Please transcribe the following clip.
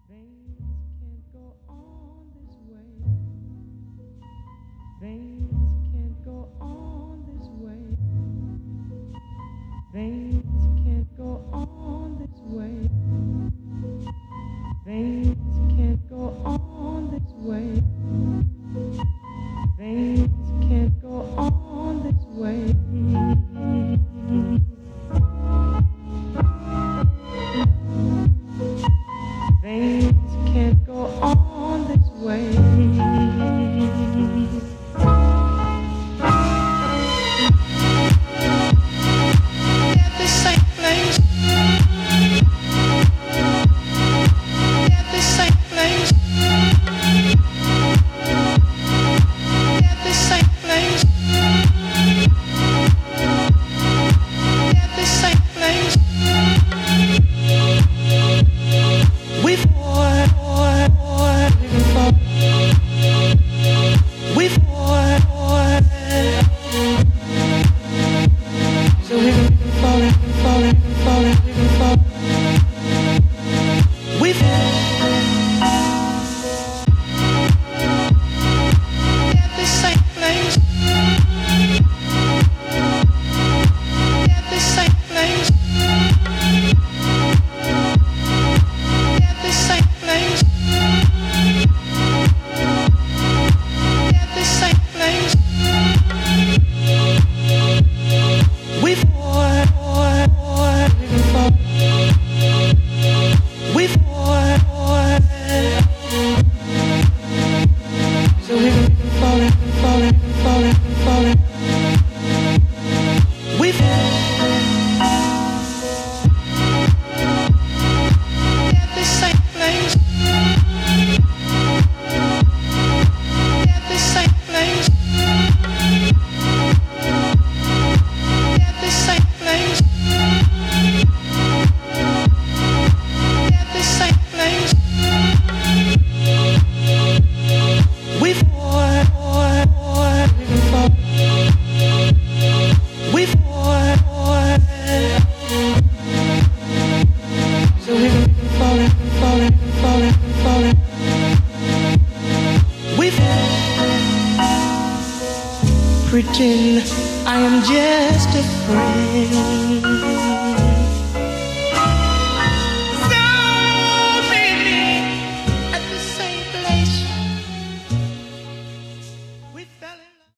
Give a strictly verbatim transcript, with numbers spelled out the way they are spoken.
Things can't go on this way. Things can't go on this way. Things can't go on this way. Things can't go on this way. Things can't go on this way. Things can't go on this way. At the same place. At the same place. At the same place. At the same place. We fought, fought, fought, we fought. We fought, fought. So we can fall, we can fall, we can fall, we can fall. We fought. At the same place. At the same place. At the same place. At the same place. We fought, fought, fought, we can fall. We fought, fought. So we can fall, we can fall, we can fall, we can fall. We fought. At the same place. At the same place. At the same place. At the same place. We fought, fought, fought, we can fall. We fought, fought. So we can fall, we can fall, we can fall, we can fall. We fought. Pretend I am just a friend.